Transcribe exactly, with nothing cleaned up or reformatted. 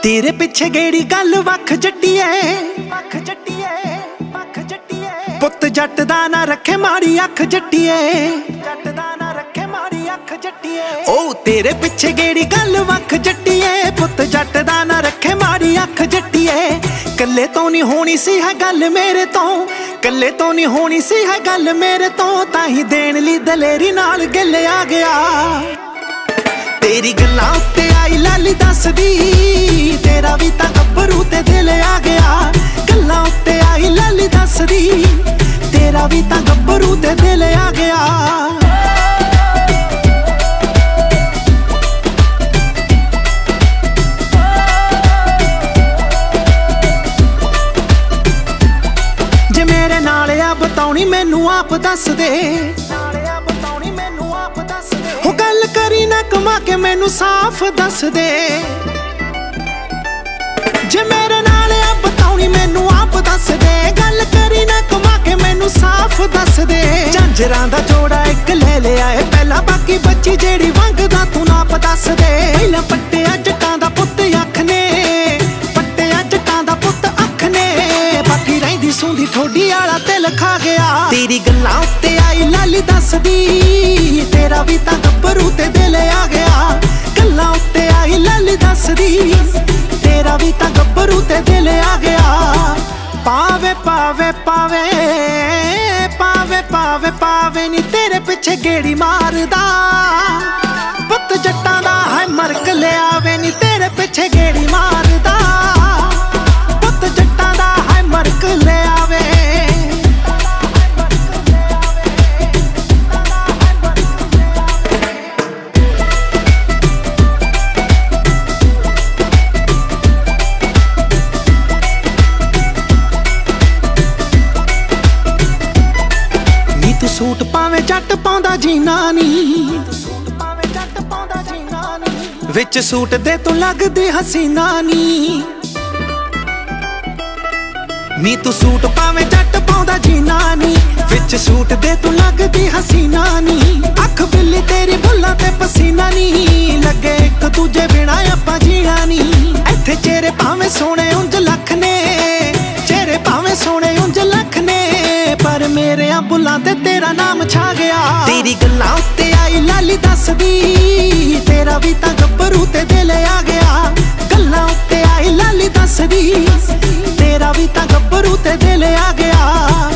तेरे पिछे गेड़ी गल वख जट्टिए वख जट्टिए वख जट्टिए पुत जट दा ना रखे माड़ी अख जट्टिए जट दा ना रखे माड़ी अख जट्टिए ओ तेरे पिछे गेड़ी गल वख जट्टिए पुत जट दा ना रखे माड़ी अख जट्टिए कल्ले तो नहीं होनी सी है गल मेरे तो कल्ले तो नहीं होनी सी है गल मेरे तो ताही देन ली दलेरी नाल गिले आ गया तेरी गल्लां उत्ते आई लाली दसदी तेरा भी तां गब्बरू ते दिल आ गया गल्लां उत्ते आई लाली दसदी तेरा भी तां गब्बरू ते दिल आ गया जे मेरे नाल आ बताउणी मैनू आप दस दे हो गल करी ना कमा के मैनू साफ दस दे जे मेरे नाल आ बताउणी मैनू आप दस दे गल करी ना कमा के मैनू साफ दस दे झांजरां दा जोड़ा एक ले लिया है पहला बाकी बच्ची जेड़ी वंगदा तू नाप दस दे पहला पट्टिया जट्टां दा पुत्त अख ने पट्टिया जट्टां दा पुत्त अख ने बाकी रहिंदी सूंदी ठोडी आला तिल खा गया तेरी गल्लां उत्ते आई लाली दसदी तेरा भी तां गब्बरू ते दिल आ गया गल्लां उत्ते आई लाली दसदी तेरा भी तां गब्बरू ते दिल आ गया पावे पावे पावे पावे पावे पावे नी तेरे पिछे गेड़ी मारदा पुत्त जट्टां दा है मरक ले आवे नी तेरे पिछे गेड़ी मारदा पुत्त जट्टां दा है मरक ले आवे तू सूट पावे जट पाउंदा जीना नी विच सूट दे तू लगदी हसीना नी नी तू सूट पावे जट पाउंदा जीना नी विच सूट दे तू लगदी हसीना नी अख बिल्ली तेरी बुल्लां ते पसीना नी लगे एक दूजे बिना आपां जीना नी इत्थे चेहरे भावें सोहणे उंज लख ने चेहरे भावें सोहणे उंज लख ने पर मेरे बुल्लां ते तेरा नाम छा गया तेरी गल्लां उत्ते आई लाली दसदी तेरा भी तां गब्बरू ते दिल आ गया गल्लां उत्ते आई लाली दसदी तेरा भी तां गब्बरू ते दिल आ गया।